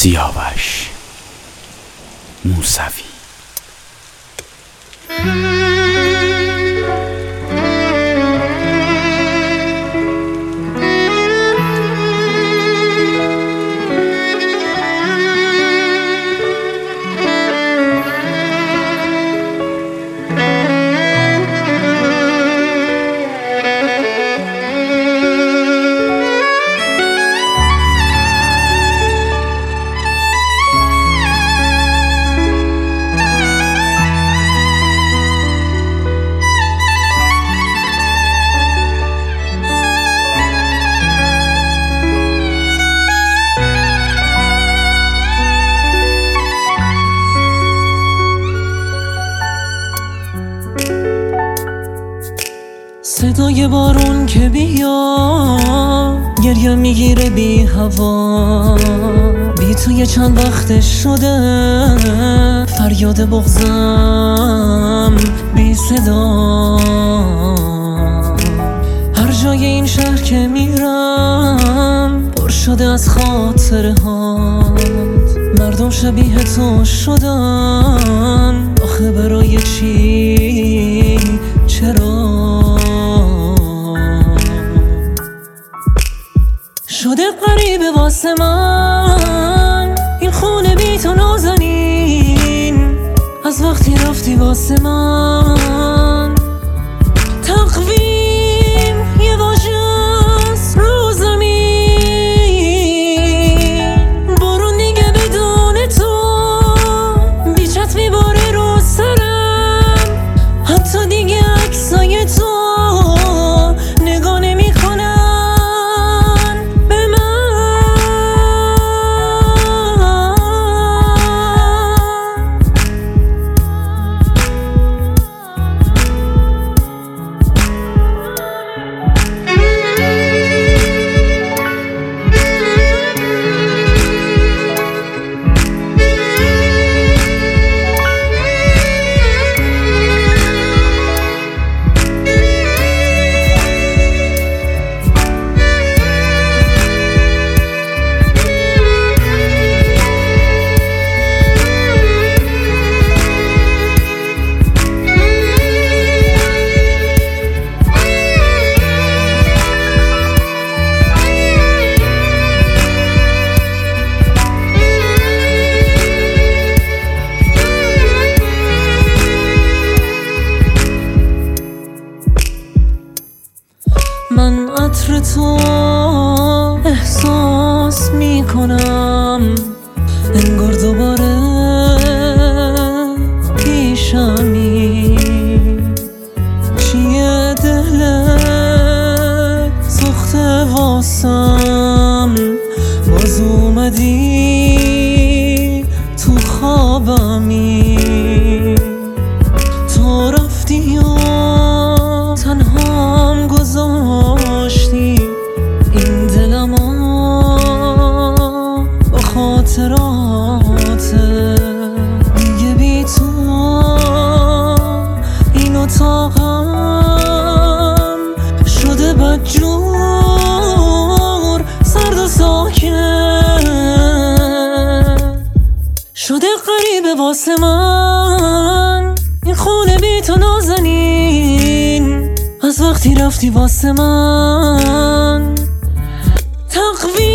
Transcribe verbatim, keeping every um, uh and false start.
سیاوش موسوی. صدای بارون که بیا، گریه میگیره بی هوا، بی تو یه چند وقت شده فریاد بغضم بی صدا. هر جای این شهر که میرم پر شده از خاطره هات، مردم شبیه تو شدن، آخه برای چی؟ چرا؟ شده غریبه واسه من این خونه بی تو نازنین، از وقتی رفتی واسه من تقویم یه واژه‌ست رو زمین. بارون دیگه بدون تو بیچت میباره رو سرم، حتی دیگه عکسای تو نگاه نمی‌کنم. من عطر تو احساس میکنم، انگار دوباره پیشمی. چیه دلت سخته واسم، باز اومدی تو خوابمی. تو رفتی و تنهام گذاشتی این دلمو با خاطرات. دیگه بی تو این اتاقم شده بدجور، سرد و ساکت. شده غریبه واسه من این خونه بی تو نازنین، از وقتی رفتی واسه من تقویم